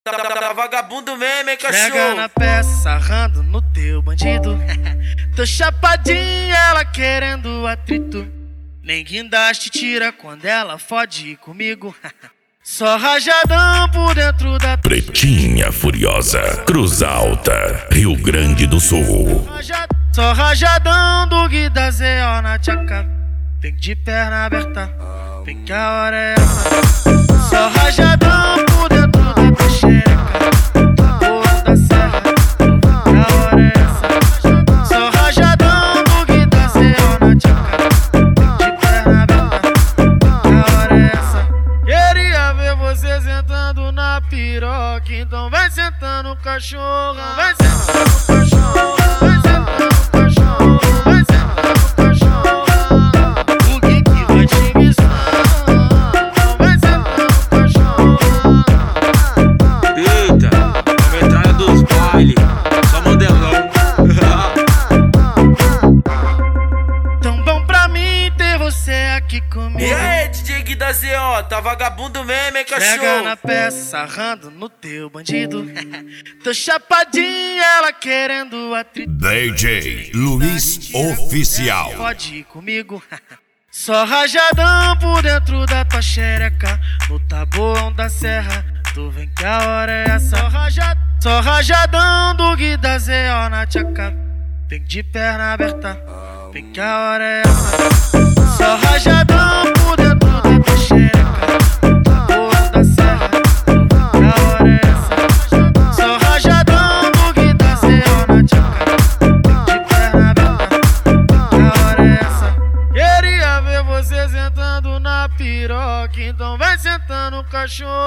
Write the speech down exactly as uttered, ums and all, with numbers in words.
Tá, tá, tá vagabundo mesmo, hein, cachorro? Pega na peça, sarrando no teu bandido. Tô chapadinha, ela querendo atrito. Nem guindaste tira quando ela fode comigo. Só rajadão por dentro da Pretinha Furiosa, Cruz Alta, Rio Grande do Sul. Só rajadão do Guida Zé, ó na tchaca. Vem de perna aberta, vem que a hora é essa. Só rajadão por dentro da tua xereca. Boa da serra, que a hora é essa. Só rajadão do Guida Zé, ó na tchaca. Vem de perna aberta, que a hora é essa. Queria ver você sentando na piroca, então vai sentando cachorro, vai sentando cachorro, vai sentando cachorro, vai sentando cachorro. O que que vai te ensinar? Vai sentando cachorro. Eita, a metralha dos baile, só modelão. Tão bom pra mim ter você aqui comigo. E aí, D J Guida Zé, ó, tá vagabundo mesmo, hein, Pega cachorro? na peça, sarrando no teu bandido. Tô chapadinha, ela querendo atrito. D J Luiz Oficial. Pode ir comigo. Só rajadão por dentro da tua xereca. No tabuão da serra, tu vem que a hora é essa. Só, raja... Só rajadão do Guida Zé, ó na tchaca. Vem de perna aberta, vem que a hora é essa. Só rajadão por dentro da tua xereca. No tabuão da serra, tu vem que a hora é essa. Só rajadão do Guida Zé, ó na tchaca. Vem de perna aberta, que a hora é essa. Queria ver você sentando na piroca, então vai sentando cachorro.